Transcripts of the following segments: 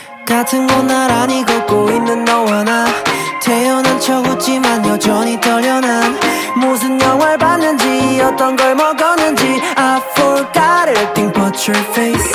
같은 곳 나란히 걷고 있는 너와 나 태어난 척 웃지만 여전히 떨려 난 무슨 영화를 봤는지 어떤 걸 먹었는지 I forgot everything but your face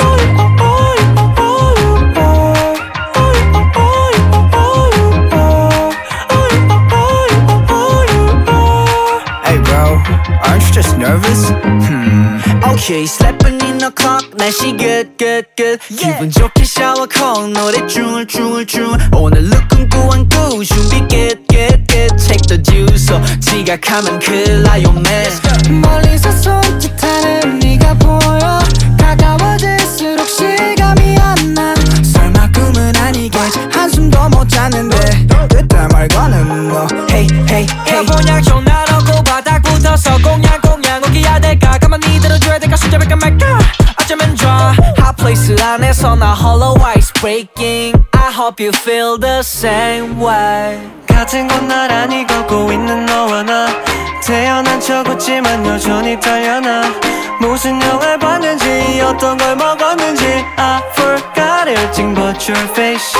Hey bro, aren't you just nervous? Okay, slapping in the clock 날씨 good good good 기분 좋게 샤워 콜 노래 줄 오늘 룩은 꾸안꾸 준비 get 책도 주소 지각하면 큰일 나요 man 멀리서 손짓하는 네가 보여 가까워질수록 실감이 안 나 설마 꿈은 아니겠지 한숨도 못 잤는데 그때 말과는 너 Hey hey hey 그냥 전화로고 바닥부터서 공양 오기야 될까 가만히 들어줘야 될까 순잡을까 말까 어쩌면 좋아 Hot place 안에서 나 홀로 ice breaking I hope you feel the same way 같은 곳 나란히 걷고 있는 너와 나 태어난 척 웃지만 여전히 떨려나 무슨 영화를 봤는지 어떤 걸 먹었는지 I forgot everything but your face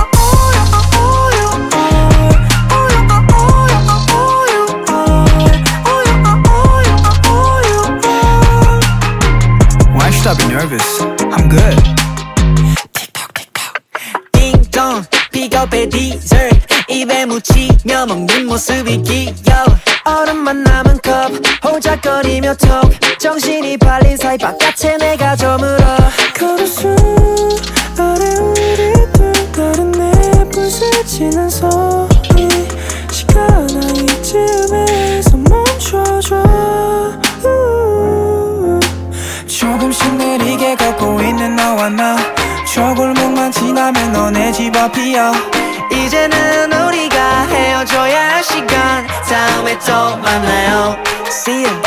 Why should I be nervous? I'm good. 띵동 픽업의 디저트 입에 묻히며 먹는 모습이 귀여워 얼음만 남은 컵 호작거리며 톡 정신이 팔린 사이 바깥에 내가 저물어 걸어수 아래 우리 둘 다른 내 불새치는 소리 시간아 이쯤에서 멈춰줘 조금씩 느리게 걷고 있는 너와 나 저 골목만 지나면 너네 집 앞이야 이제는 우리가 헤어져야 할 시간 다음에 또 만나요 See you